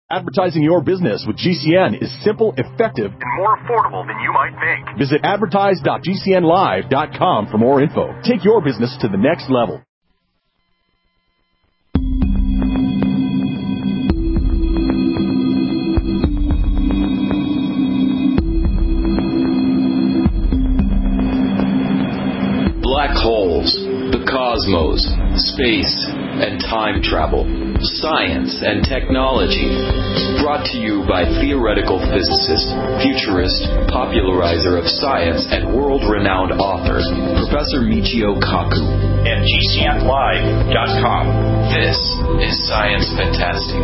Advertising your business with GCN is simple, effective, and more affordable than you might think. Visit advertise.gcnlive.com for more info. Take your business to the next level. Black holes, the cosmos, space, and time travel, science and technology. Brought to you by theoretical physicist, futurist, popularizer of science, and world-renowned author, Professor Michio Kaku. And GCNlive.com. This is Science Fantastic.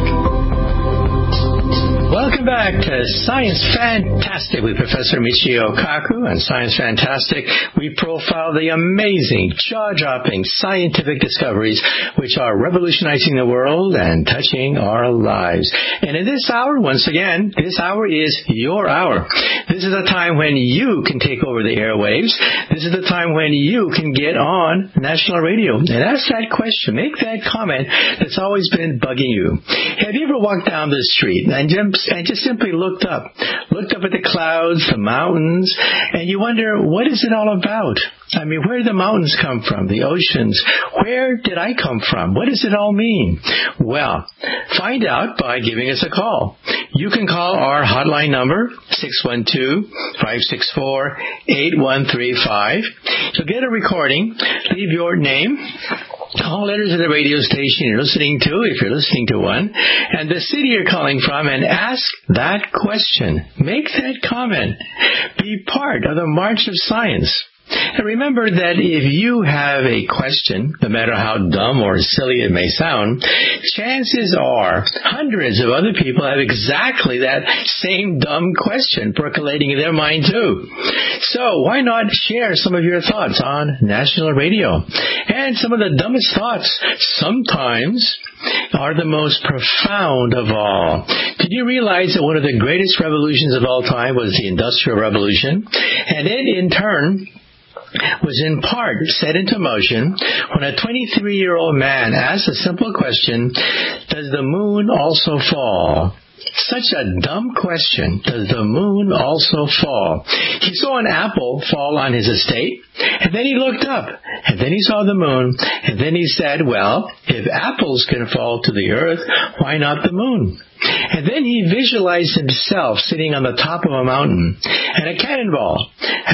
Welcome back to Science Fantastic with Professor Michio Kaku. On Science Fantastic, we profile the amazing, jaw-dropping scientific discoveries which are revolutionizing the world and touching our lives. And in this hour, once again, this hour is your hour. This is a time when you can take over the airwaves. This is the time when you can get on national radio and ask that question, make that comment that's always been bugging you. Have you ever walked down the street and just simply looked up at the clouds, the mountains, and you wonder, what is it all about? I mean, where did the mountains come from, the oceans? Where did I come from? What does it all mean? Well, find out by giving us a call. You can call our hotline number, 612-564-8135. So get a recording, leave your name, all letters of the radio station you're listening to, if you're listening to one, and the city you're calling from, and ask that question. Make that comment. Be part of the March of Science. And remember that if you have a question, no matter how dumb or silly it may sound, chances are hundreds of other people have exactly that same dumb question percolating in their mind too. So why not share some of your thoughts on national radio? And some of the dumbest thoughts sometimes are the most profound of all. Did you realize that one of the greatest revolutions of all time was the Industrial Revolution? And it, in turn, was in part set into motion when a 23-year-old man asked a simple question, does the moon also fall? Such a dumb question. Does the moon also fall? He saw an apple fall on his estate, and then he looked up, and then he saw the moon, and then he said, well, if apples can fall to the earth, why not the moon? And then he visualized himself sitting on the top of a mountain, and a cannonball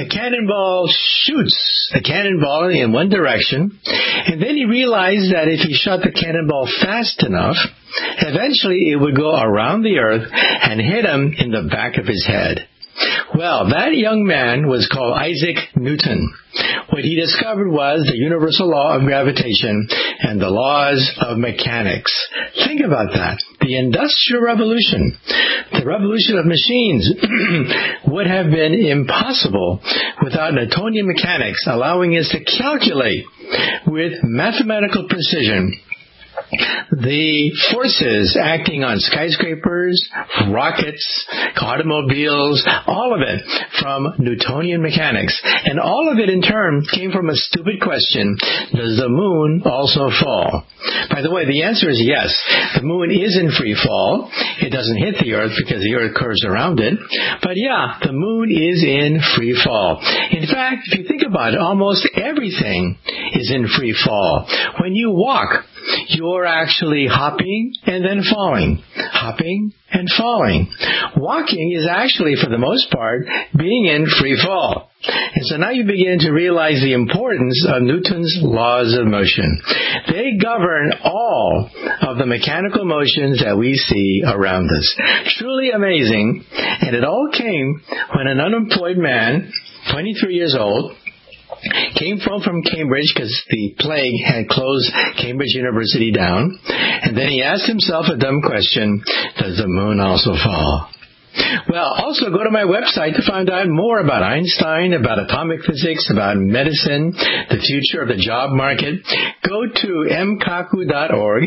shoots a cannonball in one direction, and then he realized that if he shot the cannonball fast enough, eventually it would go around the earth and hit him in the back of his head. Well, that young man was called Isaac Newton. What he discovered was the universal law of gravitation and the laws of mechanics. Think about that. The Industrial Revolution, the revolution of machines, would have been impossible without Newtonian mechanics allowing us to calculate with mathematical precision the forces acting on skyscrapers, rockets, automobiles, all of it from Newtonian mechanics. And all of it in turn came from a stupid question, does the moon also fall? By the way, the answer is yes. The moon is in free fall. It doesn't hit the earth because the earth curves around it. But yeah, the moon is in free fall. In fact, if you think about it, almost everything is in free fall. When you walk, you're actually hopping and then falling. Hopping and falling. Walking is actually, for the most part, being in free fall. And so now you begin to realize the importance of Newton's laws of motion. They govern all of the mechanical motions that we see around us. Truly amazing. And it all came when an unemployed man, 23 years old, came from Cambridge because the plague had closed Cambridge University down. And then he asked himself a dumb question, does the moon also fall? Well, also go to my website to find out more about Einstein, about atomic physics, about medicine, the future of the job market. go to mkaku.org,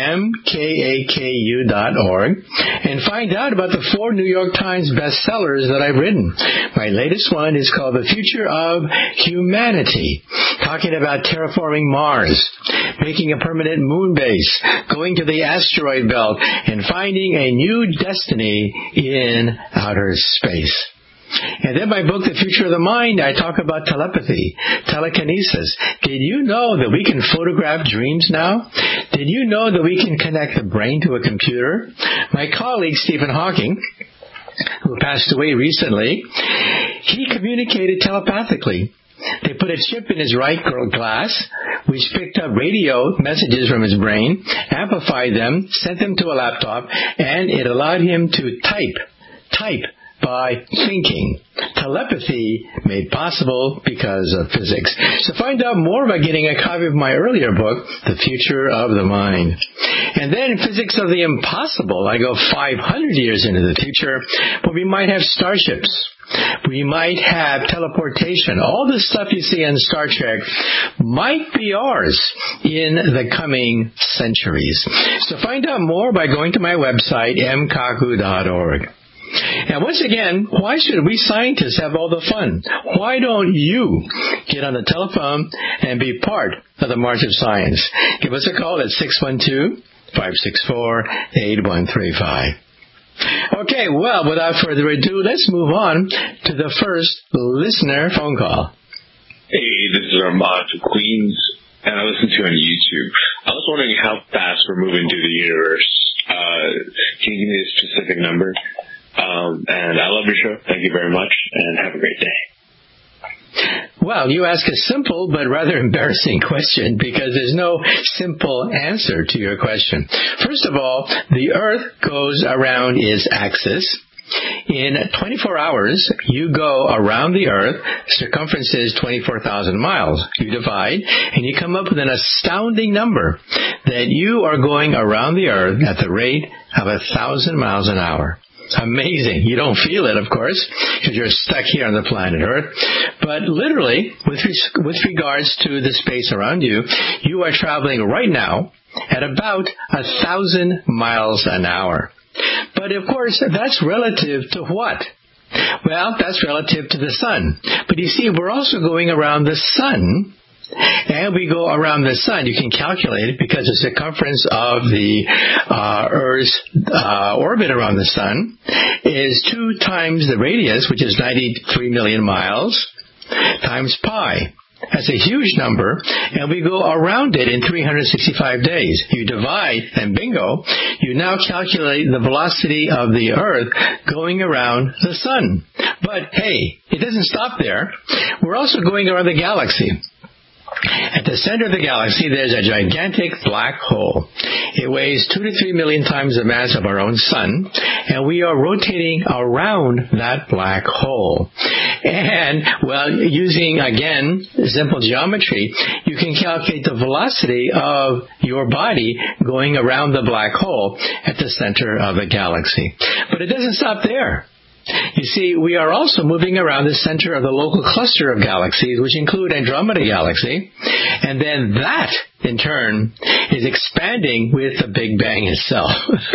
mkaku.org, and find out about the 4 New York Times bestsellers that I've written. My latest one is called The Future of Humanity, talking about terraforming Mars, making a permanent moon base, going to the asteroid belt, and finding a new destiny in outer space. And then my book, The Future of the Mind, I talk about telepathy, telekinesis. Did you know that we can photograph dreams now? Did you know that we can connect the brain to a computer? My colleague, Stephen Hawking, who passed away recently, he communicated telepathically. They put a chip in his right glass, which picked up radio messages from his brain, amplified them, sent them to a laptop, and it allowed him to type by thinking. Telepathy made possible because of physics. So find out more by getting a copy of my earlier book, The Future of the Mind. And then Physics of the Impossible. I go 500 years into the future, but we might have starships. We might have teleportation. All the stuff you see in Star Trek might be ours in the coming centuries. So find out more by going to my website, mkaku.org. And once again, why should we scientists have all the fun? Why don't you get on the telephone and be part of the March of Science? Give us a call at 612-564-8135. Okay, well, without further ado, let's move on to the first listener phone call. Hey, this is Armand from Queens, and I listen to you on YouTube. I was wondering how fast we're moving through the universe. Can you give me a specific number? And I love your show. Thank you very much, and have a great day. Well, you ask a simple but rather embarrassing question because there's no simple answer to your question. First of all, the Earth goes around its axis. In 24 hours, you go around the Earth. Circumference is 24,000 miles. You divide, and you come up with an astounding number that you are going around the Earth at the rate of 1,000 miles an hour. Amazing. You don't feel it, of course, because you're stuck here on the planet Earth. But literally, with regards to the space around you, you are traveling right now at about 1,000 miles an hour. But of course, that's relative to what? Well, that's relative to the sun. But you see, we're also going around the sun. And we go around the sun. You can calculate it because the circumference of the Earth's orbit around the sun is 2 times the radius, which is 93 million miles, times pi. That's a huge number, and we go around it in 365 days. You divide, and bingo, you now calculate the velocity of the Earth going around the sun. But hey, it doesn't stop there. We're also going around the galaxy. At the center of the galaxy, there's a gigantic black hole. It weighs 2 to 3 million times the mass of our own sun, and we are rotating around that black hole. And, well, using, again, simple geometry, you can calculate the velocity of your body going around the black hole at the center of the galaxy. But it doesn't stop there. You see, we are also moving around the center of the local cluster of galaxies, which include Andromeda Galaxy, and then that, in turn, is expanding with the Big Bang itself.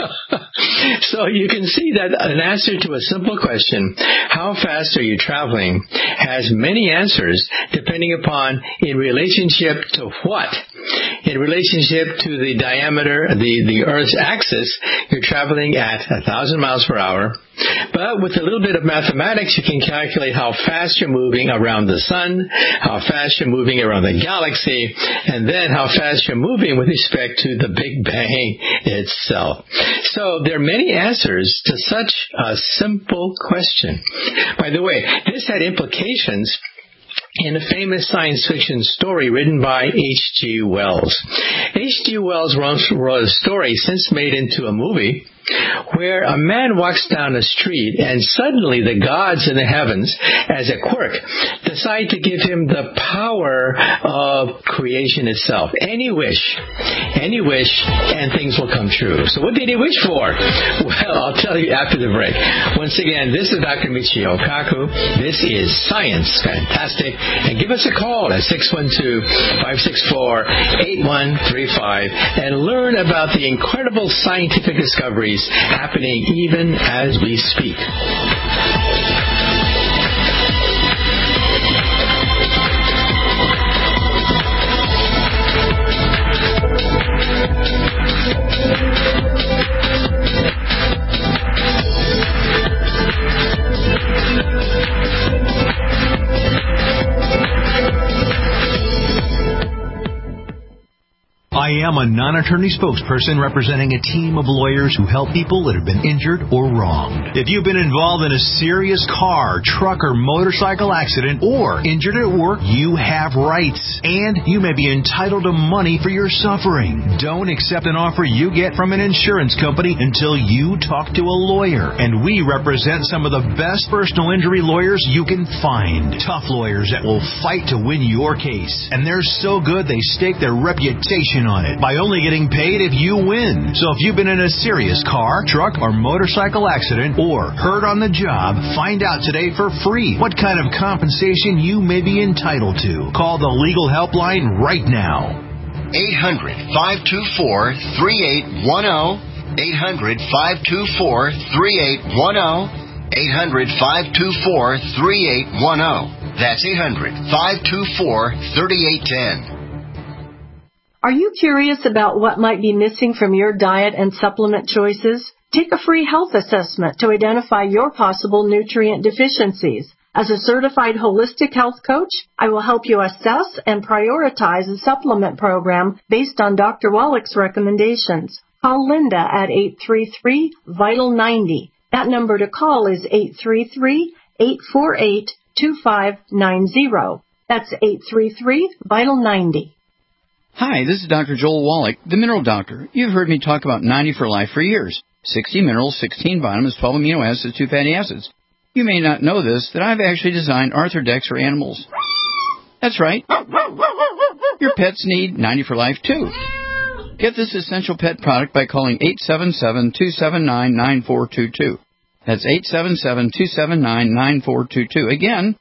So you can see that an answer to a simple question, how fast are you traveling, has many answers depending upon in relationship to what? In relationship to the diameter, the Earth's axis, you're traveling at 1,000 miles per hour. But with a little bit of mathematics, you can calculate how fast you're moving around the sun, how fast you're moving around the galaxy, and then how fast you're moving with respect to the Big Bang itself. So there are many answers to such a simple question. By the way, this had implications in a famous science fiction story written by H.G. Wells. H.G. Wells wrote a story since made into a movie where a man walks down a street and suddenly the gods in the heavens, as a quirk, decide to give him the power of creation itself. Any wish, and things will come true. So what did he wish for? Well, I'll tell you after the break. Once again, this is Dr. Michio Kaku. This is Science Fantastic. And give us a call at 612-564-8135 and learn about the incredible scientific discoveries happening even as we speak. I am a non-attorney spokesperson representing a team of lawyers who help people that have been injured or wronged. If you've been involved in a serious car, truck, or motorcycle accident or injured at work, you have rights, and you may be entitled to money for your suffering. Don't accept an offer you get from an insurance company until you talk to a lawyer, and we represent some of the best personal injury lawyers you can find. Tough lawyers that will fight to win your case, and they're so good they stake their reputation on it by only getting paid if you win. So if you've been in a serious car, truck, or motorcycle accident or hurt on the job, find out today for free what kind of compensation you may be entitled to. Call the legal helpline right now. 800-524-3810. 800-524-3810. 800-524-3810. That's 800-524-3810. Are you curious about what might be missing from your diet and supplement choices? Take a free health assessment to identify your possible nutrient deficiencies. As a certified holistic health coach, I will help you assess and prioritize a supplement program based on Dr. Wallach's recommendations. Call Linda at 833-VITAL-90. That number to call is 833-848-2590. That's 833-VITAL-90. Hi, this is Dr. Joel Wallach, the Mineral Doctor. You've heard me talk about 90 for Life for years. 60 minerals, 16 vitamins, 12 amino acids, 2 fatty acids. You may not know this, that I've actually designed Arthrodex for animals. That's right. Your pets need 90 for Life, too. Get this essential pet product by calling 877-279-9422. That's 877-279-9422. Again,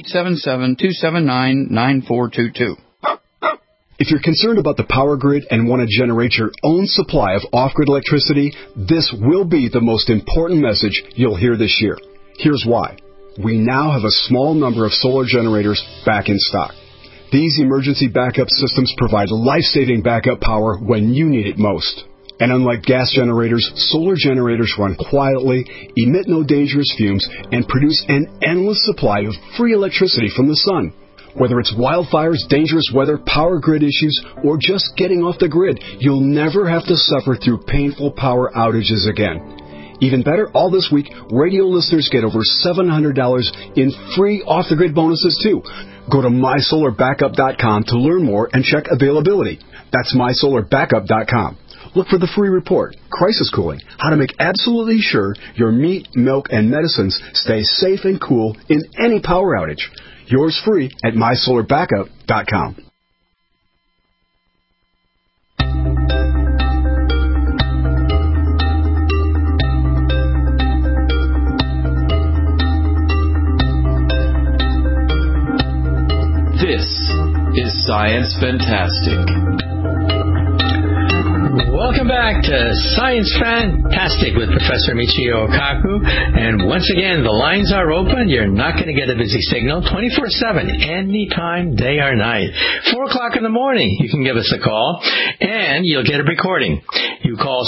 877-279-9422. If you're concerned about the power grid and want to generate your own supply of off-grid electricity, this will be the most important message you'll hear this year. Here's why. We now have a small number of solar generators back in stock. These emergency backup systems provide life-saving backup power when you need it most. And unlike gas generators, solar generators run quietly, emit no dangerous fumes, and produce an endless supply of free electricity from the sun. Whether it's wildfires, dangerous weather, power grid issues, or just getting off the grid, you'll never have to suffer through painful power outages again. Even better, all this week, radio listeners get over $700 in free off-the-grid bonuses, too. Go to MySolarBackup.com to learn more and check availability. That's MySolarBackup.com. Look for the free report, Crisis Cooling, how to make absolutely sure your meat, milk, and medicines stay safe and cool in any power outage. Yours free at MySolarBackup.com. This is Science Fantastic. Welcome back to Science Fantastic with Professor Michio Kaku. And once again, the lines are open. You're not going to get a busy signal 24/7, anytime, day or night. 4 o'clock in the morning, you can give us a call, and you'll get a recording. You call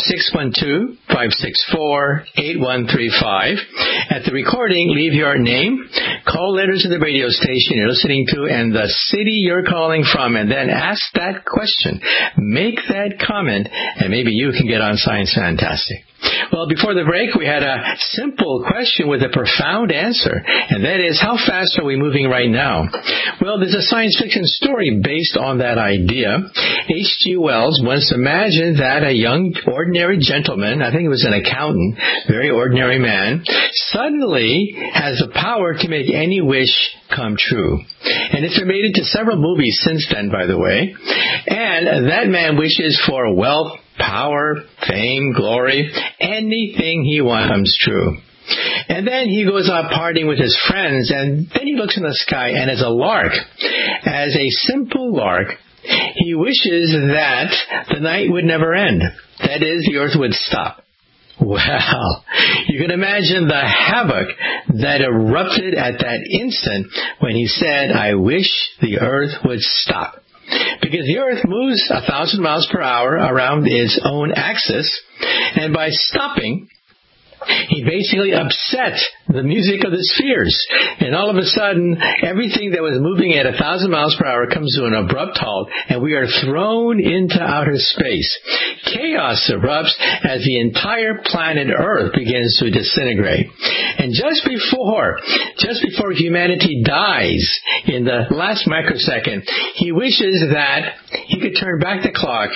612-564-8135. At the recording, leave your name, Call letters to the radio station you're listening to and the city you're calling from, and then ask that question. Make that comment, and maybe you can get on Science Fantastic. Well, before the break, we had a simple question with a profound answer, and that is, how fast are we moving right now? Well, there's a science fiction story based on that idea. H.G. Wells once imagined that a young, ordinary gentleman, I think he was an accountant, very ordinary man, suddenly has the power to make any wish come true. And it's been made into several movies since then, by the way. And that man wishes for wealth, power, fame, glory, anything he wants comes true. And then he goes out partying with his friends, and then he looks in the sky, and as a lark, as a simple lark, he wishes that the night would never end. That is, the earth would stop. Well, you can imagine the havoc that erupted at that instant when he said, I wish the earth would stop. Because the earth moves 1,000 miles per hour around its own axis, and by stopping, he basically upset the music of the spheres. And all of a sudden, everything that was moving at 1,000 miles per hour comes to an abrupt halt, and we are thrown into outer space. Chaos erupts as the entire planet Earth begins to disintegrate. And just before humanity dies in the last microsecond, he wishes that he could turn back the clock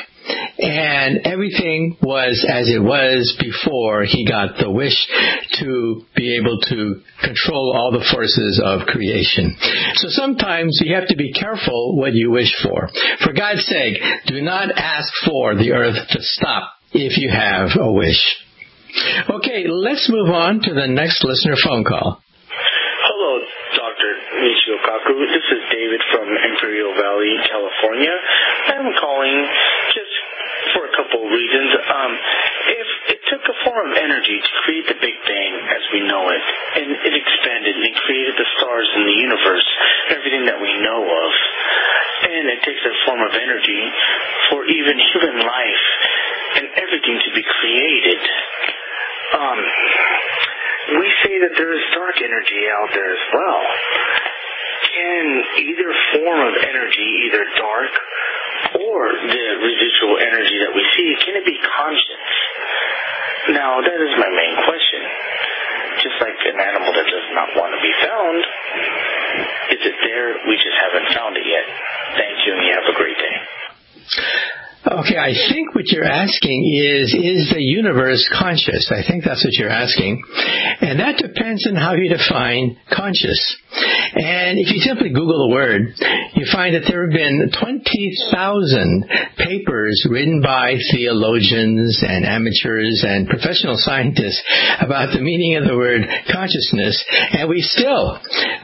and everything was as it was before he got the wish to be able to control all the forces of creation. So sometimes you have to be careful what you wish for. For God's sake, do not ask for the earth to stop if you have a wish. Okay, let's move on to the next listener phone call. Hello, Dr. Michio Kaku. This is David from Imperial Valley, California. I'm calling just for a couple of reasons. If it took a form of energy to create the Big Bang as we know it, and it expanded and created the stars in the universe, everything that we know of, and it takes a form of energy for even human life and everything to be created, we say that there is dark energy out there as well. Can either form of energy, either dark or the residual energy that we see, can it be conscious? Now, that is my main question. Just like an animal that does not want to be found, is it there? We just haven't found it yet. Thank you, and you have a great day. Okay, I think what you're asking is the universe conscious? I think that's what you're asking. And that depends on how you define conscious. And if you simply Google the word, you find that there have been 20,000 papers written by theologians and amateurs and professional scientists about the meaning of the word consciousness, and we still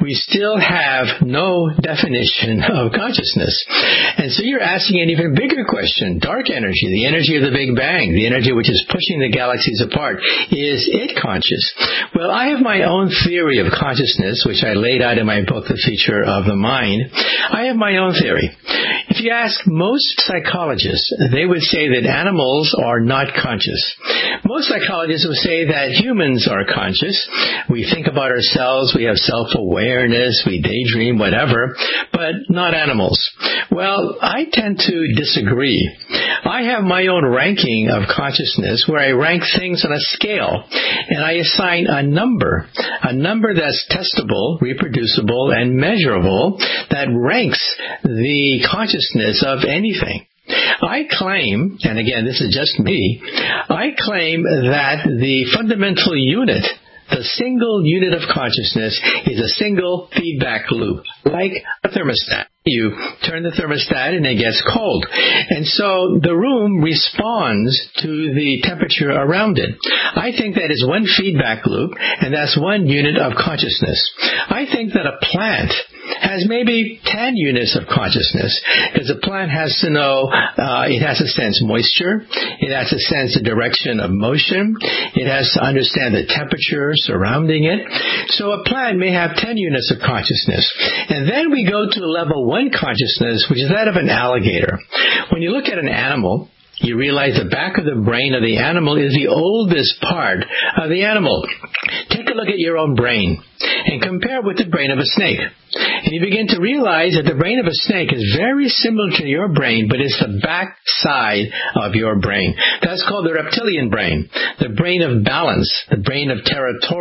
have no definition of consciousness. And so you're asking an even bigger question. Dark energy, the energy of the Big Bang, the energy which is pushing the galaxies apart, is it conscious? Well, I have my own theory of consciousness, which I laid out in my book, The Future of the Mind. I have my own theory. If you ask most psychologists, they would say that animals are not conscious. Most psychologists would say that humans are conscious. We think about ourselves, we have self-awareness, we daydream, whatever, but not animals. Well, I tend to disagree. I have my own ranking of consciousness where I rank things on a scale, and I assign a number that's testable, reproducible, and measurable that ranks the consciousness of anything. I claim, and again, this is just me, I claim that the fundamental unit, the single unit of consciousness, is a single feedback loop, like a thermostat. You turn the thermostat and it gets cold. And so the room responds to the temperature around it. I think that is one feedback loop, and that's one unit of consciousness. I think that a plant has maybe 10 units of consciousness, because a plant has to know, it has to sense moisture, it has to sense the direction of motion, it has to understand the temperature surrounding it. So a plant may have 10 units of consciousness. And then we go to level 1 consciousness, which is that of an alligator. When you look at an animal, you realize the back of the brain of the animal is the oldest part of the animal. Take a look at your own brain. and compare it with the brain of a snake. And you begin to realize that the brain of a snake is very similar to your brain, but it's the back side of your brain. That's called the reptilian brain, the brain of balance, the brain of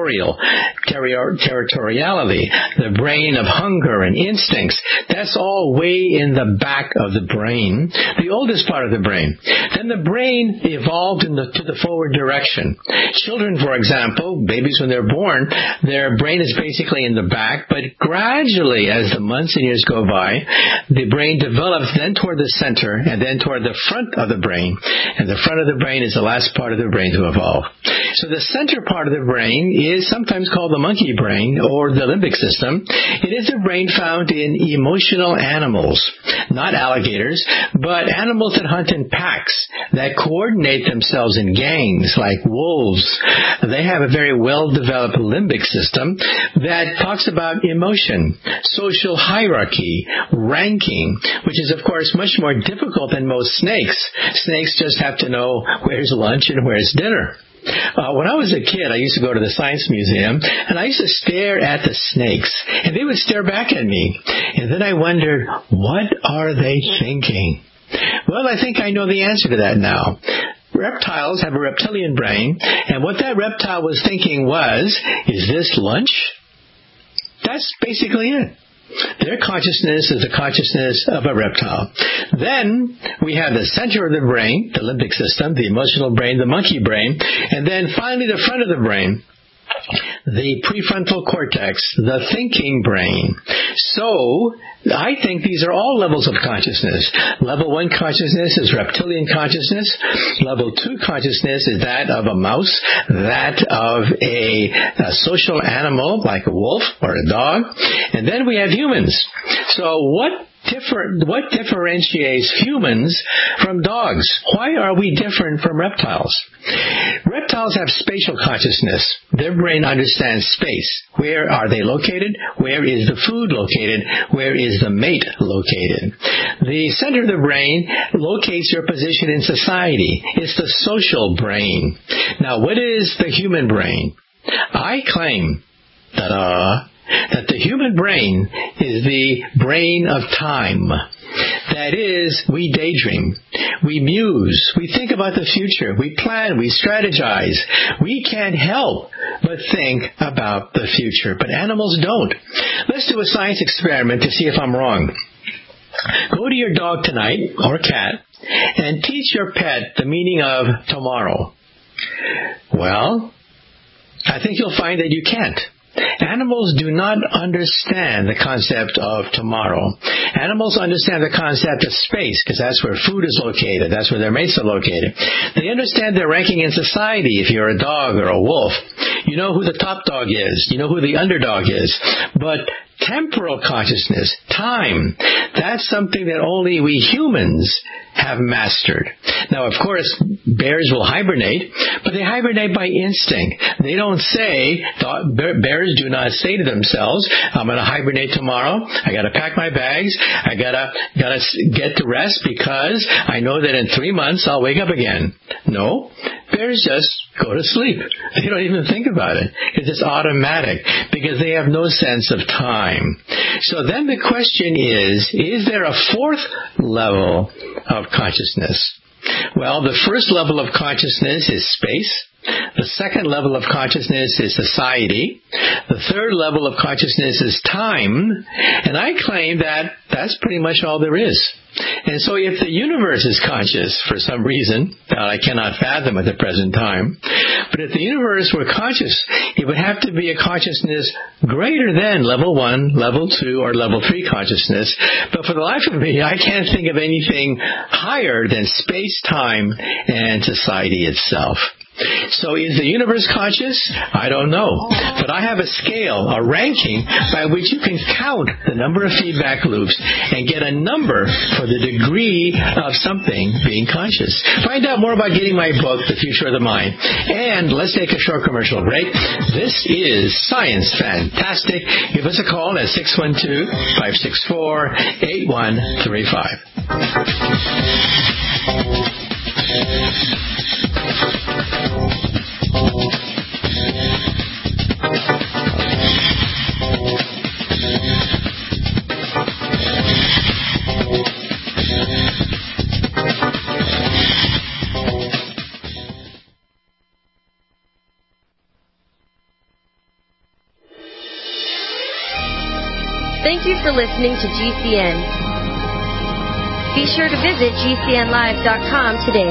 territoriality, the brain of hunger and instincts. That's all way in the back of the brain, the oldest part of the brain. Then the brain evolved to the forward direction. Children, for example, babies when they're born, their brain is basically in the back, but gradually as the months and years go by, the brain develops then toward the center and then toward the front of the brain. And the front of the brain is the last part of the brain to evolve. So the center part of the brain is sometimes called the monkey brain or the limbic system. It is a brain found in emotional animals, not alligators, but animals that hunt in packs, that coordinate themselves in gangs like wolves. They have a very well-developed limbic system that talks about emotion, social hierarchy, ranking, which is, of course, much more difficult than most snakes. Snakes just have to know where's lunch and where's dinner. When I was a kid, I used to go to the Science Museum, and I used to stare at the snakes, and they would stare back at me. And then I wondered, what are they thinking? Well, I think I know the answer to that now. Reptiles have a reptilian brain, and what that reptile was thinking was, is this lunch? That's basically it. Their consciousness is the consciousness of a reptile. Then we have the center of the brain, the limbic system, the emotional brain, the monkey brain, and then finally the front of the brain, the prefrontal cortex, the thinking brain. So, I think these are all levels of consciousness. Level 1 consciousness is reptilian consciousness. Level 2 consciousness is that of a mouse, that of a social animal like a wolf or a dog. And then we have humans. So what differentiates humans from dogs? Why are we different from reptiles? Reptiles have spatial consciousness. Their brain understands space. Where are they located? Where is the food located? Where is the mate located? The center of the brain locates your position in society. It's the social brain. Now, what is the human brain? I claim, that the human brain is the brain of time. That is, we daydream, we muse, we think about the future, we plan, we strategize. We can't help but think about the future, but animals don't. Let's do a science experiment to see if I'm wrong. Go to your dog tonight, or cat, and teach your pet the meaning of tomorrow. Well, I think you'll find that you can't. Animals do not understand the concept of tomorrow. Animals understand the concept of space, because that's where food is located. That's where their mates are located. They understand their ranking in society. If you're a dog or a wolf, you know who the top dog is. You know who the underdog is. But temporal consciousness, time, that's something that only we humans have mastered. Now, of course, bears will hibernate, but they hibernate by instinct. They don't say, bears do not say to themselves, I'm going to hibernate tomorrow. I got to pack my bags. I got to get to rest because I know that in 3 months I'll wake up again. No, bears just go to sleep. They don't even think about it. It's just automatic because they have no sense of time. So then the question is there a fourth level of consciousness? Well, the first level of consciousness is space. The second level of consciousness is society. The third level of consciousness is time. And I claim that that's pretty much all there is. And so if the universe is conscious for some reason that I cannot fathom at the present time, but if the universe were conscious, it would have to be a consciousness greater than level 1, level 2, or level 3 consciousness. But for the life of me, I can't think of anything higher than space, time, and society itself. So is the universe conscious? I don't know. But I have a scale, a ranking, by which you can count the number of feedback loops and get a number for the degree of something being conscious. Find out more about getting my book, The Future of the Mind. And let's take a short commercial break. This is Science Fantastic. Give us a call at 612-564-8135. Thank you for listening to GCN. Be sure to visit GCNlive.com today.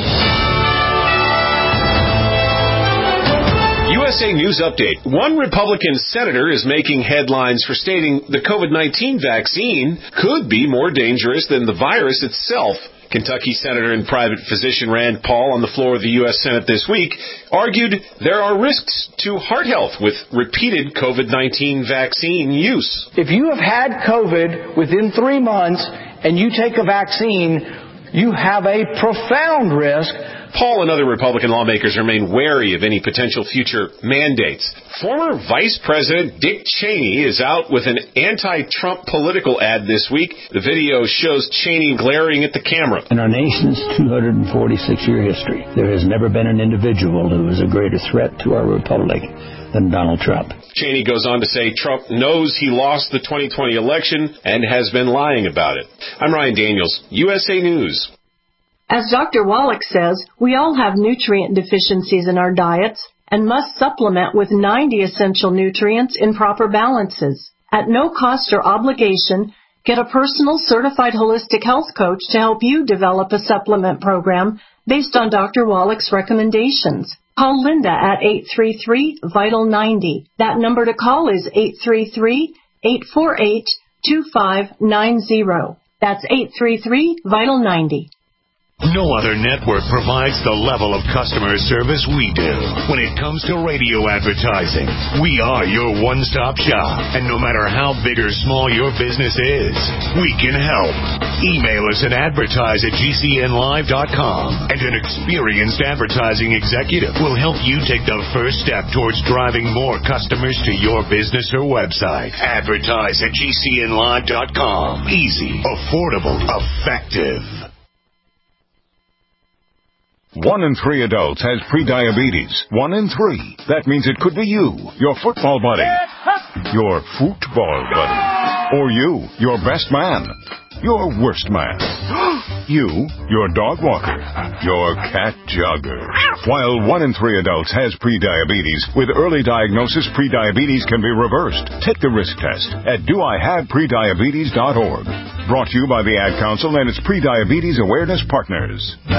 USA News Update. One Republican senator is making headlines for stating the COVID-19 vaccine could be more dangerous than the virus itself. Kentucky Senator and private physician Rand Paul on the floor of the U.S. Senate this week argued there are risks to heart health with repeated COVID-19 vaccine use. If you have had COVID within 3 months and you take a vaccine, you have a profound risk. Paul and other Republican lawmakers remain wary of any potential future mandates. Former Vice President Dick Cheney is out with an anti-Trump political ad this week. The video shows Cheney glaring at the camera. In our nation's 246-year history, there has never been an individual who is a greater threat to our republic than Donald Trump. Cheney goes on to say Trump knows he lost the 2020 election and has been lying about it. I'm Ryan Daniels, USA News. As Dr. Wallach says, we all have nutrient deficiencies in our diets and must supplement with 90 essential nutrients in proper balances. At no cost or obligation, get a personal certified holistic health coach to help you develop a supplement program based on Dr. Wallach's recommendations. Call Linda at 833-VITAL-90. That number to call is 833-848-2590. That's 833-VITAL-90. No other network provides the level of customer service we do. When it comes to radio advertising, we are your one-stop shop. And no matter how big or small your business is, we can help. Email us at advertise@gcnlive.com, and an experienced advertising executive will help you take the first step towards driving more customers to your business or website. Advertise@gcnlive.com. Easy, affordable, effective. 1 in 3 adults has prediabetes. 1 in 3. That means it could be you, your football buddy, your football buddy, or you, your best man, your worst man, you, your dog walker, your cat jogger. While 1 in 3 adults has prediabetes, with early diagnosis, prediabetes can be reversed. Take the risk test at doihaveprediabetes.org. Brought to you by the Ad Council and its Prediabetes Awareness Partners.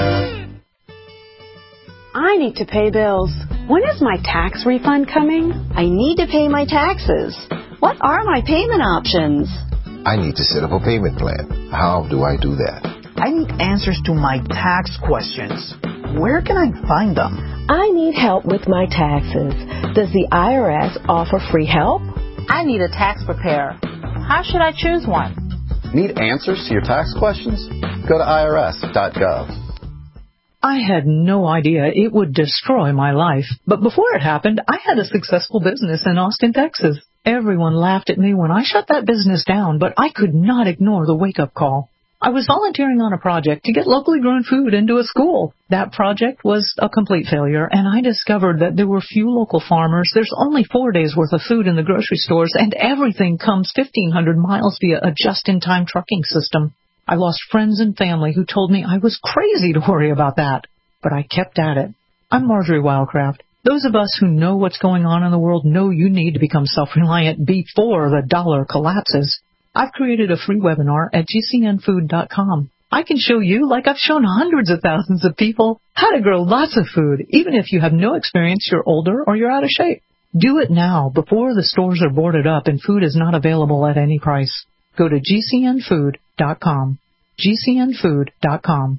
I need to pay bills. When is my tax refund coming? I need to pay my taxes. What are my payment options? I need to set up a payment plan. How do I do that? I need answers to my tax questions. Where can I find them? I need help with my taxes. Does the IRS offer free help? I need a tax preparer. How should I choose one? Need answers to your tax questions? Go to irs.gov. I had no idea it would destroy my life. But before it happened, I had a successful business in Austin, Texas. Everyone laughed at me when I shut that business down, but I could not ignore the wake-up call. I was volunteering on a project to get locally grown food into a school. That project was a complete failure, and I discovered that there were few local farmers. There's only 4 days' worth of food in the grocery stores, and everything comes 1,500 miles via a just-in-time trucking system. I lost friends and family who told me I was crazy to worry about that. But I kept at it. I'm Marjorie Wildcraft. Those of us who know what's going on in the world know you need to become self-reliant before the dollar collapses. I've created a free webinar at gcnfood.com. I can show you, like I've shown hundreds of thousands of people, how to grow lots of food, even if you have no experience, you're older, or you're out of shape. Do it now, before the stores are boarded up and food is not available at any price. Go to gcnfood.com. gcnfood.com.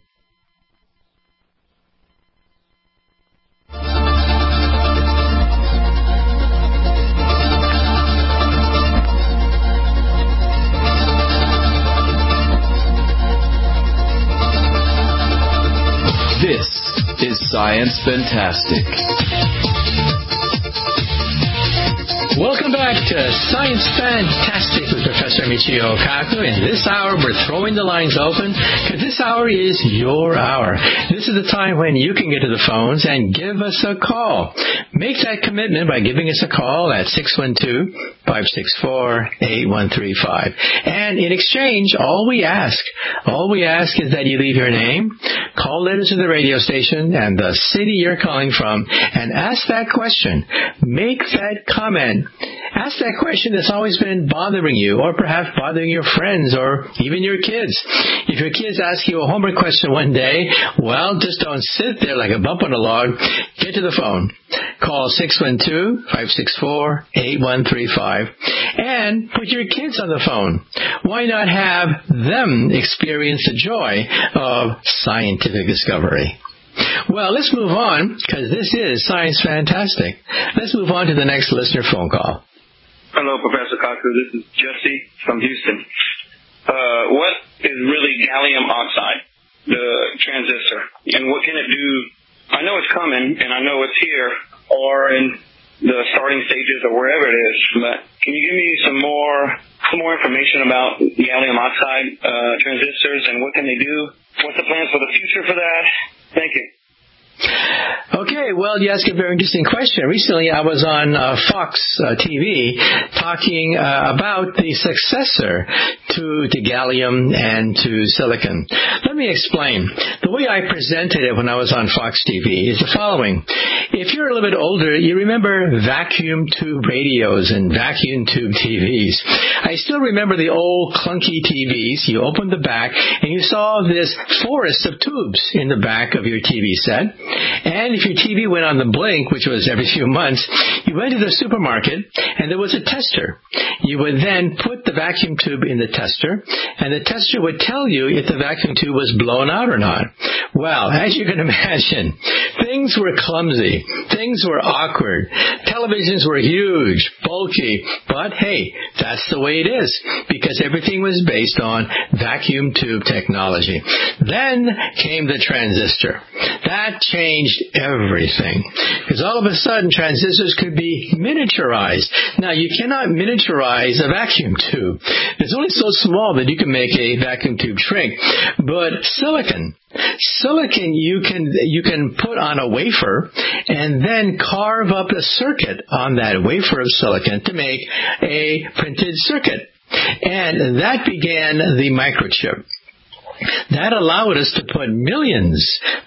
This is Science Fantastic. Welcome back to Science Fantastic with Professor Michio Kaku. In this hour, we're throwing the lines open because this hour is your hour. This is the time when you can get to the phones and give us a call. Make that commitment by giving us a call at 612-564-8135. And in exchange, all we ask is that you leave your name, call letters to the radio station and the city you're calling from, and ask that question. Make that comment. Ask that question that's always been bothering you, or perhaps bothering your friends, or even your kids. If your kids ask you a homework question one day, well, just don't sit there like a bump on a log. Get to the phone. Call 612-564-8135 and put your kids on the phone. Why not have them experience the joy of scientific discovery? Well, let's move on, because this is Science Fantastic. Let's move on to the next listener phone call. Hello, Professor Kaku. This is Jesse from Houston. What is really gallium oxide, the transistor, and what can it do? I know it's coming, and I know it's here, or in the starting stages, or wherever it is, but can you give me some more information about gallium oxide transistors, and what can they do? What's the plans for the future for that? Thank you. Okay, well, you asked a very interesting question. Recently, I was on Fox TV talking about the successor to gallium and to silicon. Let me explain. The way I presented it when I was on Fox TV is the following. If you're a little bit older, you remember vacuum tube radios and vacuum tube TVs. I still remember the old clunky TVs. You opened the back and you saw this forest of tubes in the back of your TV set. And if your TV went on the blink, which was every few months, you went to the supermarket and there was a tester. You would then put the vacuum tube in the tester, and the tester would tell you if the vacuum tube was blown out or not. Well, as you can imagine, things were clumsy. Things were awkward. Televisions were huge, bulky, but hey, that's the way it is, because everything was based on vacuum tube technology. Then came the transistor. That changed everything, because all of a sudden transistors could be miniaturized. Now, you cannot miniaturize a vacuum tube. It's only so small that you can make a vacuum tube shrink. But silicon you can put on a wafer and then carve up a circuit on that wafer of silicon to make a printed circuit. And that began the microchip. That allowed us to put millions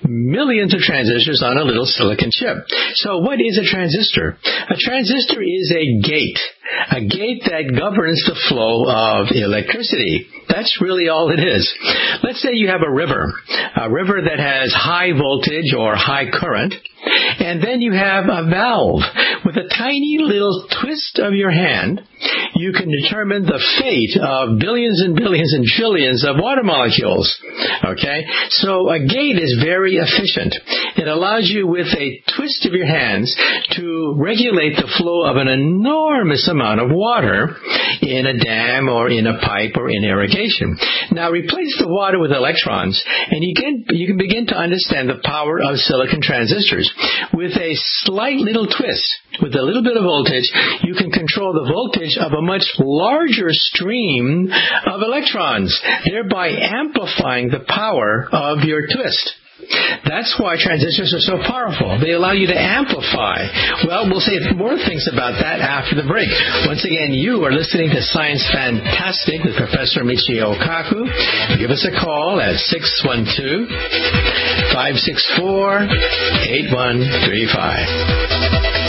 of transistors on a little silicon chip. So what is a transistor? A transistor is a gate that governs the flow of electricity. That's really all it is. Let's say you have a river that has high voltage or high current, and then you have a valve. With a tiny little twist of your hand, you can determine the fate of billions and billions and trillions of water molecules. Okay? So a gate is very efficient. It allows you, with a twist of your hands, to regulate the flow of an enormous amount of water in a dam or in a pipe or in irrigation. Now, replace the water with electrons, and you can begin to understand the power of silicon transistors. With a slight little twist, with a little bit of voltage, you can control the voltage of a much larger stream of electrons, thereby amplifying the power of your twist. That's why transistors are so powerful. They allow you to amplify. Well, we'll say more things about that after the break. Once again, you are listening to Science Fantastic with Professor Michio Kaku. Give us a call at 612-564-8135.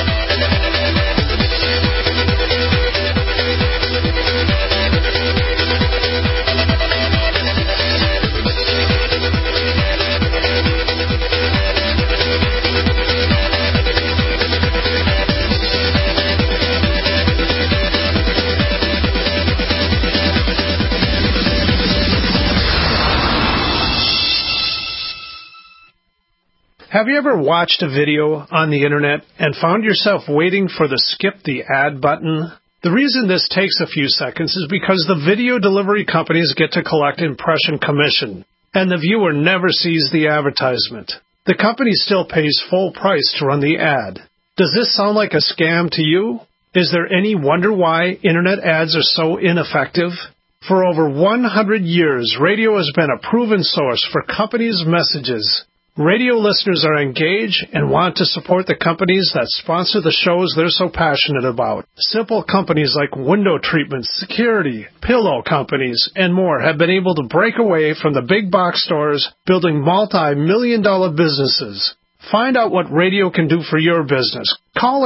Have you ever watched a video on the internet and found yourself waiting for the skip the ad button? The reason this takes a few seconds is because the video delivery companies get to collect impression commission, and the viewer never sees the advertisement. The company still pays full price to run the ad. Does this sound like a scam to you? Is there any wonder why internet ads are so ineffective? For over 100 years, radio has been a proven source for companies' messages. Radio listeners are engaged and want to support the companies that sponsor the shows they're so passionate about. Simple companies like window treatment, security, pillow companies, and more have been able to break away from the big box stores, building multi-million-dollar businesses. Find out what radio can do for your business. Call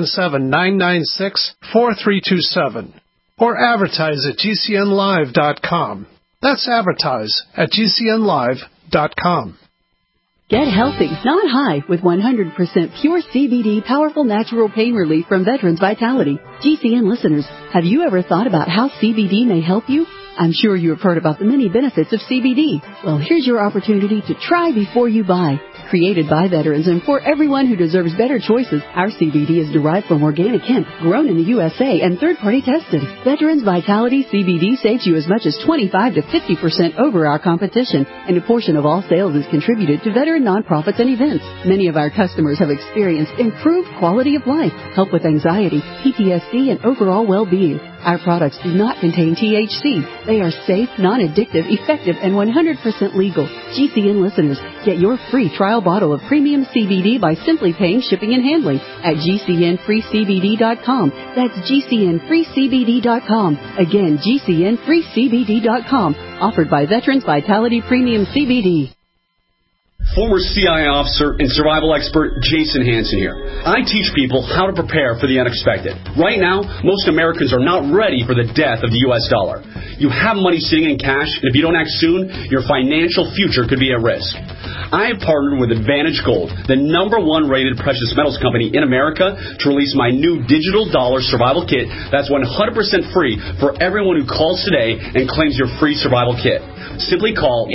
877-996-4327 or advertise at GCNlive.com. That's advertise at GCNlive.com. Get healthy, not high, with 100% pure CBD powerful natural pain relief from Veterans Vitality. GCN listeners, have you ever thought about how CBD may help you? I'm sure you have heard about the many benefits of CBD. Well, here's your opportunity to try before you buy. Created by veterans and for everyone who deserves better choices, our CBD is derived from organic hemp, grown in the USA and third-party tested. Veterans Vitality CBD saves you as much as 25 to 50% over our competition, and a portion of all sales is contributed to veteran nonprofits and events. Many of our customers have experienced improved quality of life, help with anxiety, PTSD, and overall well-being. Our products do not contain THC. They are safe, non-addictive, effective, and 100% legal. GCN listeners, get your free trial bottle of premium CBD by simply paying shipping and handling at GCNFreeCBD.com. That's GCNFreeCBD.com. Again, GCNFreeCBD.com. Offered by Veterans Vitality Premium CBD. Former CIA officer and survival expert Jason Hansen here. I teach people how to prepare for the unexpected. Right now, most Americans are not ready for the death of the U.S. dollar. You have money sitting in cash, and if you don't act soon, your financial future could be at risk. I have partnered with Advantage Gold, the #1 rated precious metals company in America, to release my new digital dollar survival kit that's 100% free for everyone who calls today and claims your free survival kit. Simply call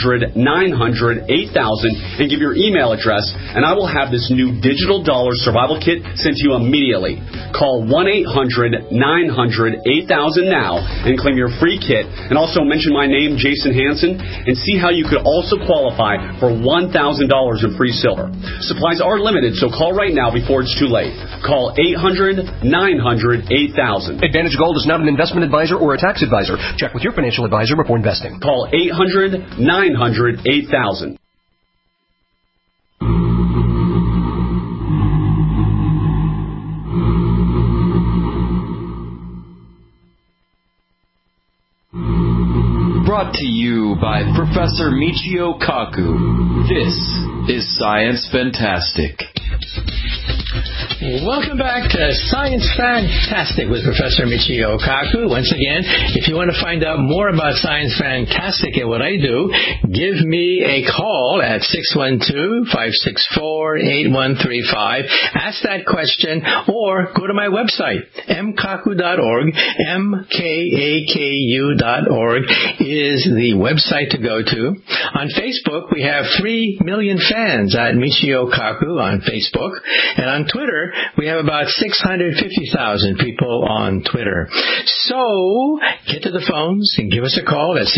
800-900-8000 and give your email address, and I will have this new digital dollar survival kit sent to you immediately. Call 1-800-900-8000 now and claim your free kit, and also mention my name, Jason Hansen, and see how you could also qualify for $1,000 in free silver. Supplies are limited, so call right now before it's too late. Call 800-900-8000. Advantage Gold is not an investment advisor or a tax advisor. Check with your financial advisor before investing. Call 800-900-8000. Brought to you by Professor Michio Kaku. This is Science Fantastic. Welcome back to Science Fantastic with Professor Michio Kaku. Once again, if you want to find out more about Science Fantastic and what I do, give me a call at 612-564-8135. Ask that question or go to my website, mkaku.org. mkaku.org is the website to go to. On Facebook, we have 3 million fans at Michio Kaku on Facebook. And on Twitter, we have about 650,000 people on Twitter. So, get to the phones and give us a call at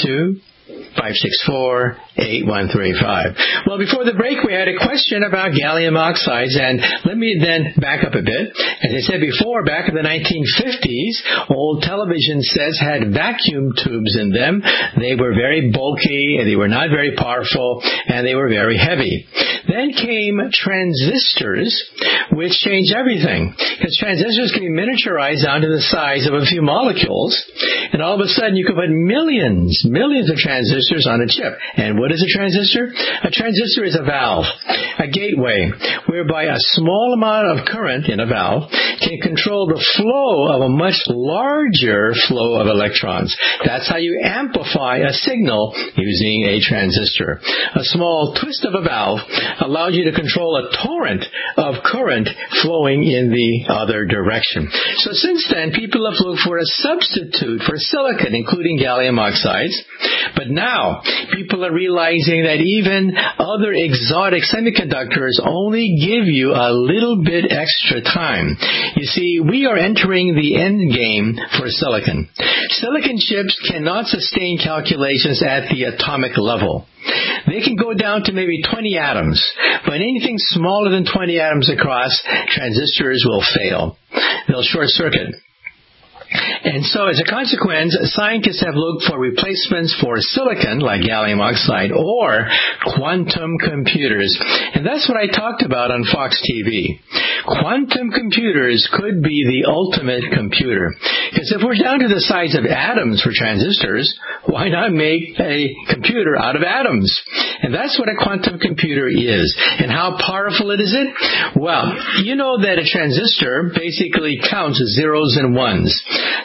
612-564-8135. Well, before the break, we had a question about gallium oxides, and let me then back up a bit. As I said before, back in the 1950s, old television sets had vacuum tubes in them. They were very bulky, and they were not very powerful, and they were very heavy. Then came transistors, which changed everything, because transistors can be miniaturized down to the size of a few molecules, and all of a sudden you could put millions of transistors on a chip. And what is a transistor? A transistor is a valve, a gateway, whereby a small amount of current in a valve can control the flow of a much larger flow of electrons. That's how you amplify a signal using a transistor. A small twist of a valve allows you to control a torrent of current flowing in the other direction. So since then, people have looked for a substitute for silicon, including gallium oxides. But now, people are realizing that even other exotic semiconductors only give you a little bit extra time. You see, we are entering the end game for silicon. Silicon chips cannot sustain calculations at the atomic level. They can go down to maybe 20 atoms, but anything smaller than 20 atoms across, transistors will fail. They'll short circuit. And so as a consequence, scientists have looked for replacements for silicon, like gallium oxide, or quantum computers. And that's what I talked about on Fox TV. Quantum computers could be the ultimate computer. Because if we're down to the size of atoms for transistors, why not make a computer out of atoms? And that's what a quantum computer is. And how powerful is it? Well, you know that a transistor basically counts zeros and ones.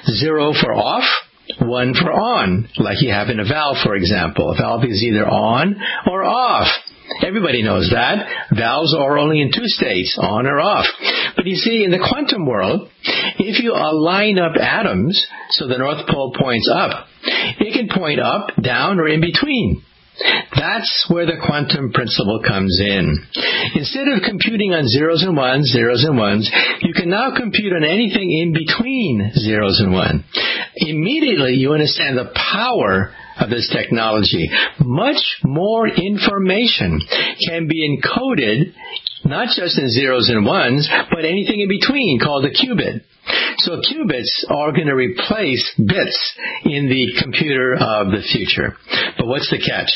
0 for off, 1 for on, like you have in a valve, for example. A valve is either on or off. Everybody knows that. Valves are only in 2 states, on or off. But you see, in the quantum world, if you line up atoms so the North Pole points up, it can point up, down, or in between. That's where the quantum principle comes in. Instead of computing on zeros and ones, you can now compute on anything in between zeros and one. Immediately, you understand the power of this technology. Much more information can be encoded, not just in zeros and ones, but anything in between, called a qubit. So qubits are going to replace bits in the computer of the future. But what's the catch?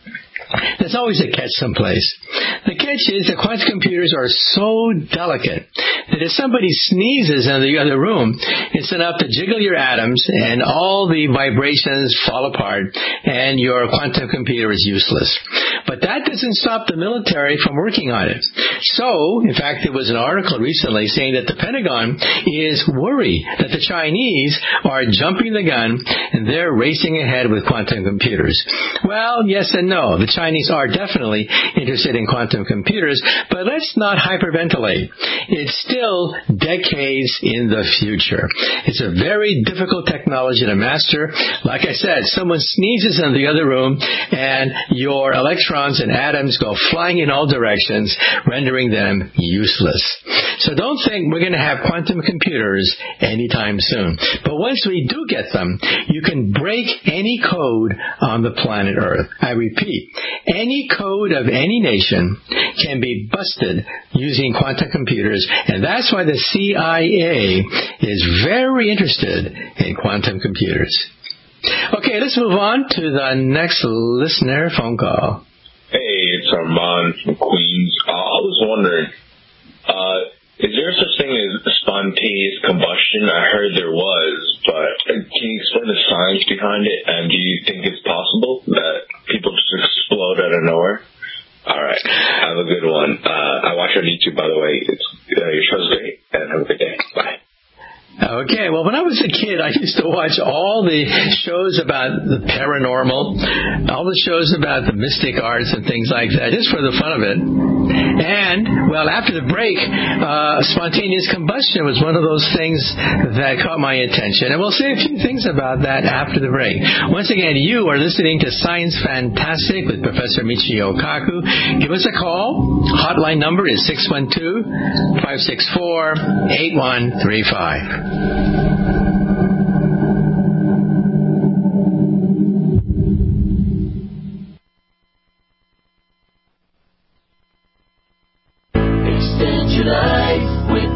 There's always a catch someplace. The catch is that quantum computers are so delicate that if somebody sneezes in the other room, it's enough to jiggle your atoms and all the vibrations fall apart and your quantum computer is useless. But that doesn't stop the military from working on it. So, in fact, there was an article recently saying that the Pentagon is worried that the Chinese are jumping the gun and they're racing ahead with quantum computers. Well, yes and no. The Chinese are definitely interested in quantum computers, but let's not hyperventilate. It's still decades in the future. It's a very difficult technology to master. Like I said, someone sneezes in the other room and your electrons and atoms go flying in all directions, rendering them useless. So don't think we're going to have quantum computers anytime soon. But once we do get them, you can break any code on the planet Earth. I repeat, any code of any nation can be busted using quantum computers, and that's why the CIA is very interested in quantum computers. Okay, let's move on to the next listener phone call. Hey, it's Armand from Queens. I was wondering, is there such thing as spontaneous combustion? I heard there was, but can you explain the science behind it? And do you think it's possible that people just explode out of nowhere? All right. Have a good one. I watch on YouTube, by the way. Your show's great, and have a good day. Bye. Okay, well, when I was a kid, I used to watch all the shows about the paranormal, all the shows about the mystic arts and things like that, just for the fun of it. And, well, after the break, spontaneous combustion was one of those things that caught my attention. And we'll say a few things about that after the break. Once again, you are listening to Science Fantastic with Professor Michio Kaku. Give us a call. Hotline number is 612-564-8135. Extend your life with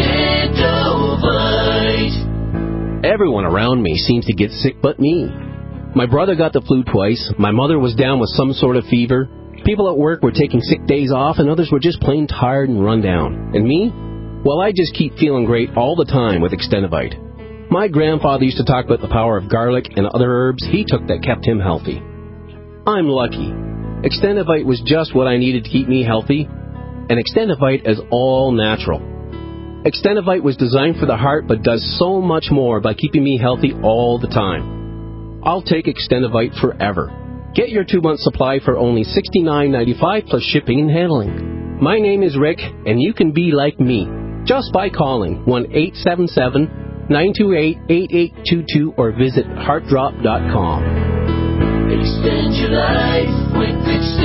Extendovite. Everyone around me seems to get sick but me. My brother got the flu twice, my mother was down with some sort of fever, people at work were taking sick days off, and others were just plain tired and run down. And me? Well, I just keep feeling great all the time with Extendovite. My grandfather used to talk about the power of garlic and other herbs he took that kept him healthy. I'm lucky. Extendovite was just what I needed to keep me healthy, and Extendovite is all natural. Extendovite was designed for the heart but does so much more by keeping me healthy all the time. I'll take Extendovite forever. Get your 2-month supply for only $69.95 plus shipping and handling. My name is Rick, and you can be like me just by calling 1-877-928-8822 or visit heartdrop.com. Extend your life with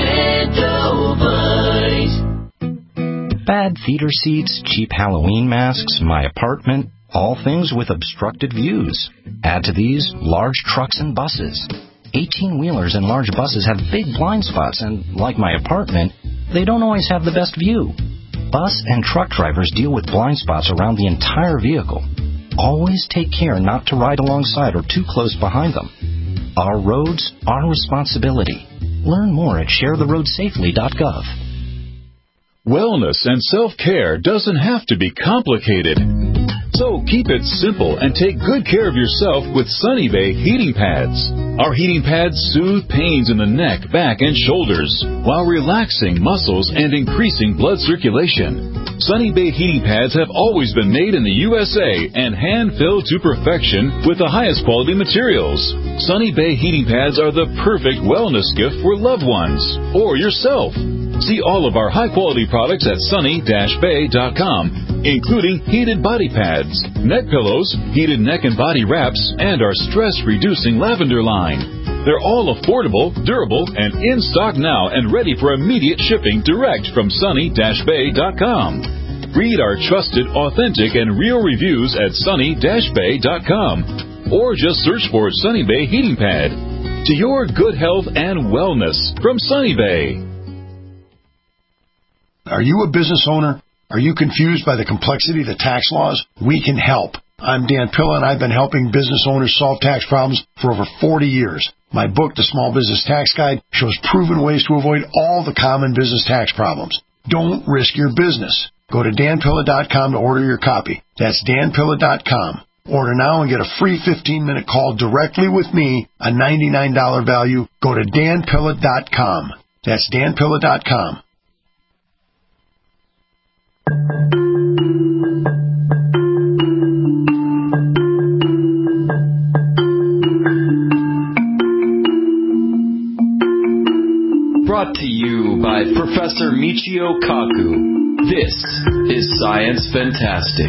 Extendovite. Bad theater seats, cheap Halloween masks, my apartment, all things with obstructed views. Add to these large trucks and buses. 18-wheelers and large buses have big blind spots, and like my apartment, they don't always have the best view. Bus and truck drivers deal with blind spots around the entire vehicle. Always take care not to ride alongside or too close behind them. Our roads, our responsibility. Learn more at sharetheroadsafely.gov. Wellness and self-care doesn't have to be complicated. So keep it simple and take good care of yourself with Sunny Bay heating pads. Our heating pads soothe pains in the neck, back, and shoulders while relaxing muscles and increasing blood circulation. Sunny Bay heating pads have always been made in the USA and hand-filled to perfection with the highest quality materials. Sunny Bay heating pads are the perfect wellness gift for loved ones or yourself. See all of our high-quality products at sunny-bay.com, including heated body pads, neck pillows, heated neck and body wraps, and our stress-reducing lavender line. They're all affordable, durable, and in stock now and ready for immediate shipping direct from sunny-bay.com. Read our trusted, authentic, and real reviews at sunny-bay.com, or just search for Sunny Bay Heating Pad. To your good health and wellness from Sunny Bay. Are you a business owner? Are you confused by the complexity of the tax laws? We can help. I'm Dan Pilla, and I've been helping business owners solve tax problems for over 40 years. My book, The Small Business Tax Guide, shows proven ways to avoid all the common business tax problems. Don't risk your business. Go to danpilla.com to order your copy. That's danpilla.com. Order now and get a free 15-minute call directly with me, a $99 value. Go to danpilla.com. That's danpilla.com. Brought to you by Professor Michio Kaku. This is Science Fantastic.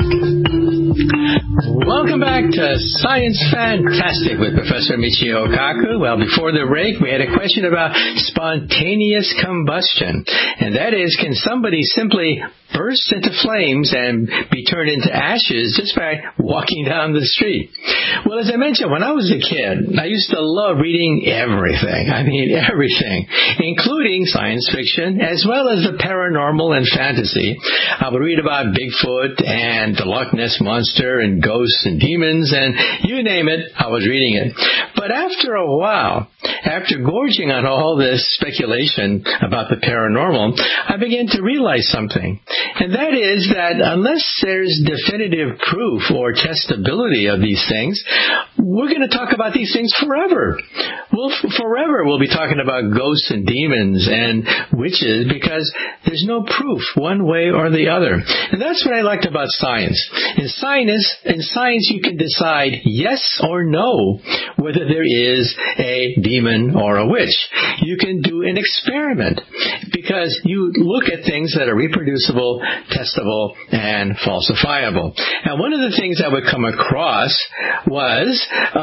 Welcome back to Science Fantastic with Professor Michio Kaku. Well, before the break, we had a question about spontaneous combustion. And that is, can somebody simply burst into flames and be turned into ashes just by walking down the street? Well, as I mentioned, when I was a kid, I used to love reading everything. I mean, everything, including science fiction, as well as the paranormal and fantasy. I would read about Bigfoot and the Loch Ness Monster and ghosts and demons, and you name it, I was reading it. But after a while, after gorging on all this speculation about the paranormal, I began to realize something. And that is that unless there's definitive proof or testability of these things, we're going to talk about these things forever. Forever we'll be talking about ghosts and demons and witches because there's no proof one way or the other. And that's what I liked about science. In science you can decide yes or no whether there is a demon or a witch. You can do an experiment because you look at things that are reproducible, testable, and falsifiable. And one of the things I would come across was,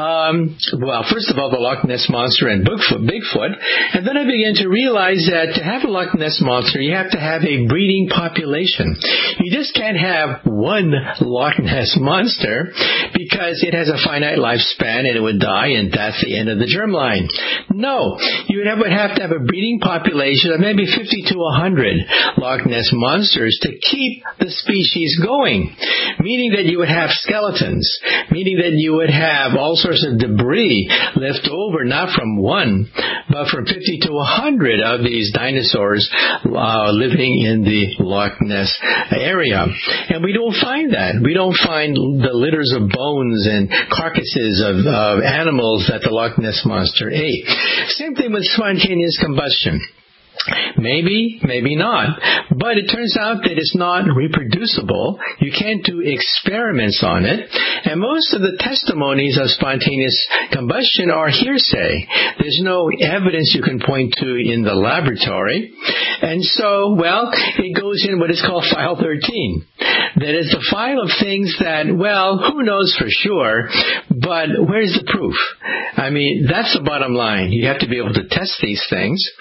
first of all, the Loch Ness Monster and Bigfoot. And then I began to realize that to have a Loch Ness Monster, you have to have a breeding population. You just can't have one Loch Ness Monster because it has a finite lifespan and it would die and that's the end of the germline. No, you would have to have a breeding population of maybe 50 to 100 Loch Ness Monsters to keep the species going, meaning that you would have skeletons, meaning that you would have all sorts of debris left over, not from one, but from 50 to 100 of these dinosaurs living in the Loch Ness area. And we don't find that. We don't find the litters of bones and carcasses of animals that the Loch Ness Monster ate. Same thing with spontaneous combustion. Maybe, maybe not. But it turns out that it's not reproducible. You can't do experiments on it. And most of the testimonies of spontaneous combustion are hearsay. There's no evidence you can point to in the laboratory. And so, it goes in what is called File 13. That is the file of things that, who knows for sure, but where's the proof? I mean, that's the bottom line. You have to be able to test these things.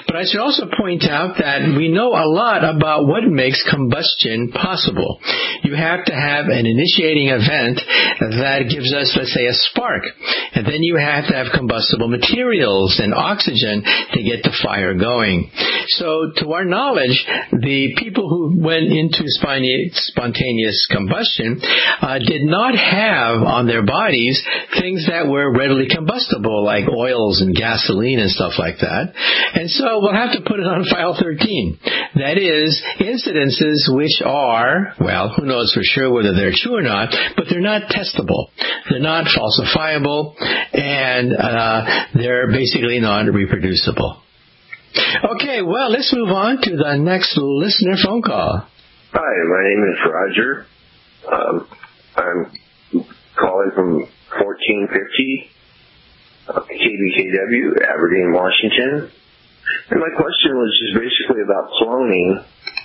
But I should also point out that we know a lot about what makes combustion possible. You have to have an initiating event that gives us, let's say, a spark. And then you have to have combustible materials and oxygen to get the fire going. So to our knowledge, the people who went into spontaneous combustion did not have on their bodies things that were readily combustible, like oils and gasoline and stuff like that. And so we'll have to put it on file 13. That is, incidences which are, well, who knows for sure whether they're true or not, but they're not testable. They're not falsifiable, and they're basically non-reproducible. Okay, well, let's move on to the next listener phone call. Hi, my name is Roger. I'm calling from 1450 KBKW, Aberdeen, Washington. And my question was just basically about cloning.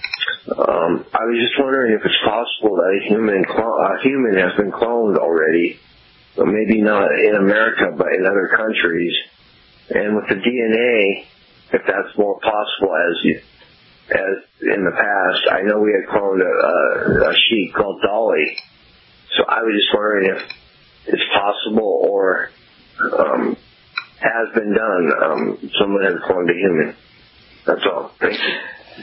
I was just wondering if it's possible that a human has been cloned already, but maybe not in America, but in other countries. And with the DNA, if that's more possible as in the past. I know we had cloned a sheep called Dolly. So I was just wondering if it's possible or has been done. Someone has cloned a human. That's all. Thank you.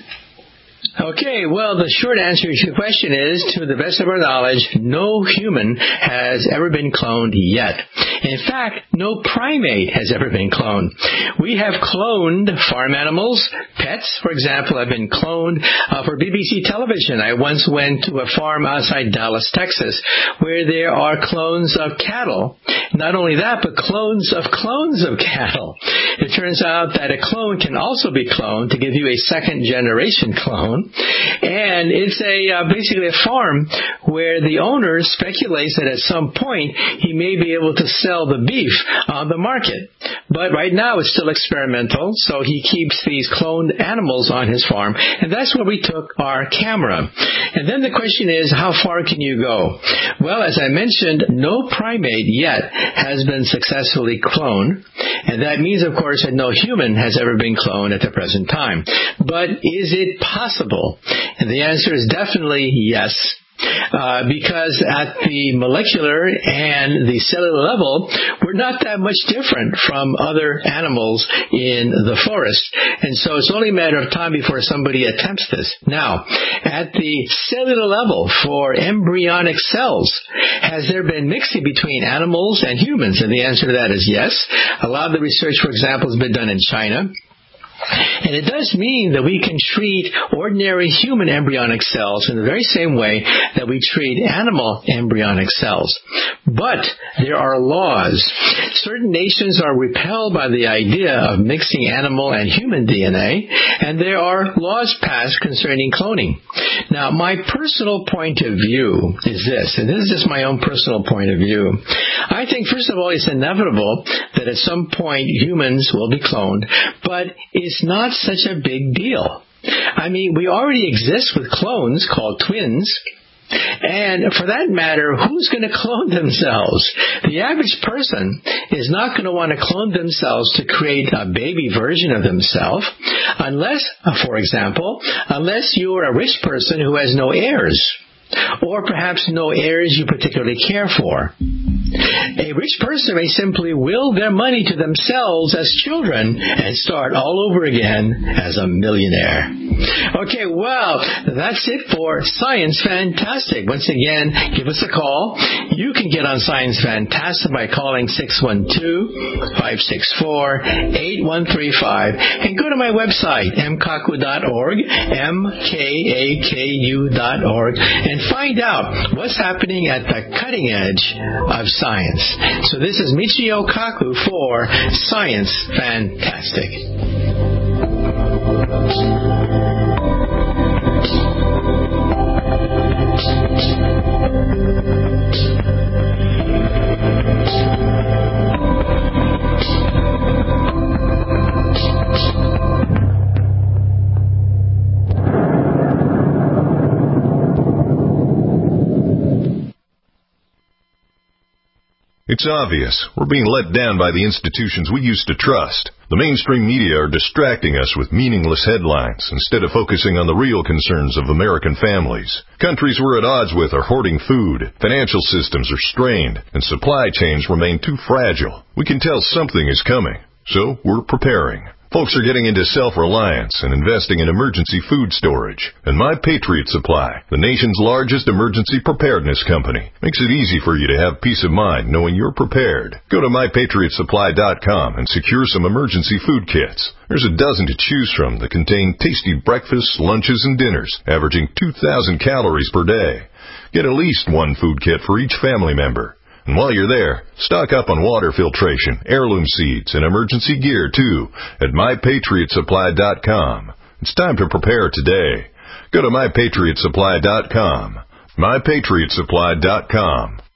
Okay, well, the short answer to your question is, to the best of our knowledge, no human has ever been cloned yet. In fact, no primate has ever been cloned. We have cloned farm animals. Pets, for example, have been cloned for BBC television. I once went to a farm outside Dallas, Texas, where there are clones of cattle. Not only that, but clones of cattle. It turns out that a clone can also be cloned to give you a second-generation clone. And it's basically a farm where the owner speculates that at some point he may be able to sell the beef on the market. But right now it's still experimental, so he keeps these cloned animals on his farm. And that's where we took our camera. And then the question is, how far can you go? Well, as I mentioned, no primate yet has been successfully cloned. And that means, of course, that no human has ever been cloned at the present time. But is it possible? And the answer is definitely yes. Because at the molecular and the cellular level, we're not that much different from other animals in the forest. And so it's only a matter of time before somebody attempts this. Now, at the cellular level for embryonic cells, has there been mixing between animals and humans? And the answer to that is yes. A lot of the research, for example, has been done in China. And it does mean that we can treat ordinary human embryonic cells in the very same way that we treat animal embryonic cells. But there are laws. Certain nations are repelled by the idea of mixing animal and human DNA, and there are laws passed concerning cloning. Now, my personal point of view is this, and this is just my own personal point of view. I think, first of all, it's inevitable that at some point humans will be cloned, but it's not such a big deal. I mean, we already exist with clones called twins. And for that matter, who's going to clone themselves? The average person is not going to want to clone themselves to create a baby version of themselves unless, for example, unless you're a rich person who has no heirs. Or perhaps no heirs you particularly care for. A rich person may simply will their money to themselves as children and start all over again as a millionaire. Okay, well, that's it for Science Fantastic. Once again, give us a call. You can get on Science Fantastic by calling 612-564-8135 and go to my website, mkaku.org, mkaku.org, and find out what's happening at the cutting edge of science. So this is Michio Kaku for Science Fantastic. It's obvious. We're being let down by the institutions we used to trust. The mainstream media are distracting us with meaningless headlines instead of focusing on the real concerns of American families. Countries we're at odds with are hoarding food, financial systems are strained, and supply chains remain too fragile. We can tell something is coming, so we're preparing. Folks are getting into self-reliance and investing in emergency food storage. And My Patriot Supply, the nation's largest emergency preparedness company, makes it easy for you to have peace of mind knowing you're prepared. Go to MyPatriotSupply.com and secure some emergency food kits. There's a dozen to choose from that contain tasty breakfasts, lunches, and dinners, averaging 2,000 calories per day. Get at least one food kit for each family member. And while you're there, stock up on water filtration, heirloom seeds, and emergency gear, too, at MyPatriotSupply.com. It's time to prepare today. Go to MyPatriotSupply.com. MyPatriotSupply.com.